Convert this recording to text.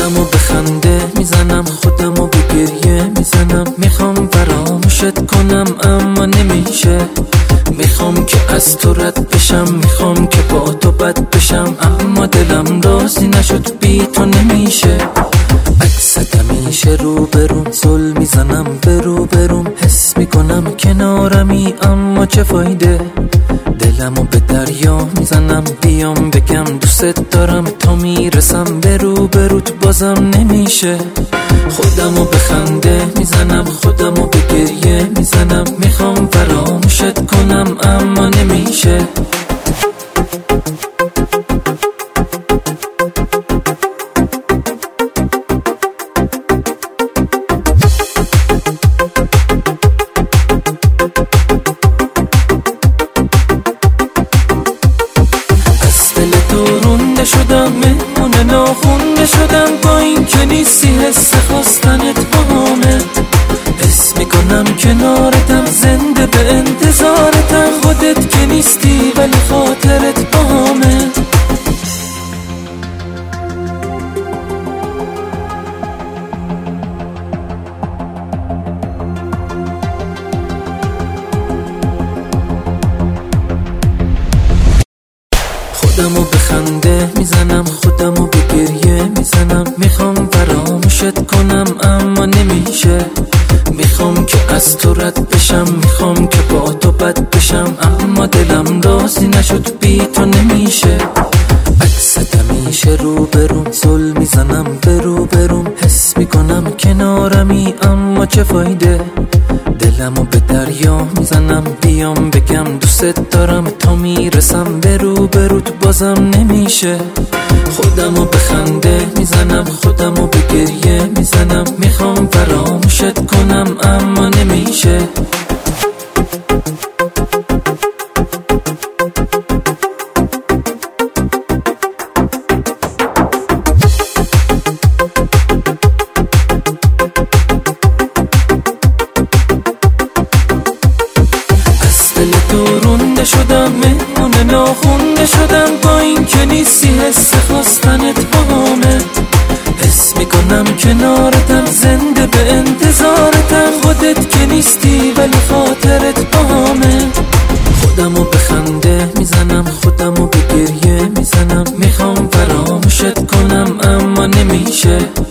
خودمو به خنده میزنم، خودمو به گریه میزنم. میخوام فراموشت کنم اما نمیشه. میخوام که از تو رد بشم، میخوام که با تو بد بشم، اما دلم راضی نشد، بی تو نمیشه. عکست همیشه رو بروم، زل میزنم به رو بروم. حس میکنم کنارمی اما چه فایده. دلمو به دریا میزنم، بیام بگم دوست دارم، تا میرسم به رو بروت بازم نمیشه. خودمو به خنده میزنم، خودمو به گریه میزنم. میخوام فراموشت کنم اما نمیشه. شدم مهمون ناخونده شدم، با این که نیستی حس خواستنت باهامه. حس میکنم کنارتم، زنده به انتظارتم. خودت که نیستی ولی خاطرت باهامه. خودمو به خنده میزنم، خودمو به گریه میزنم. میخوام فراموشت کنم اما نمیشه. میخوام که از تو رد بشم، میخوام که با تو بد بشم، اما دلم راضی نشد، بی تو نمیشه. عکست همیشه رو بروم، زل میزنم به رو بروم. حس میکنم کنارمی اما چه فایده. دلمو به دریا میزنم، بیام بگم دوست دارم، تا میرسم به رو بروت بازم نمیشه. خودمو به خنده میزنم، خودمو به گریه میزنم. میخوام فراموشت کنم اما نمیشه. شدم مهمون ناخونده شدم، با این که نیستی حس خواستنت باهامه. حس میکنم کنارتم، زنده به انتظارتم. خودت که نیستی ولی خاطرت باهامه. خودمو به خنده میزنم، خودمو به گریه میزنم. میخوام فراموشت کنم اما نمیشه.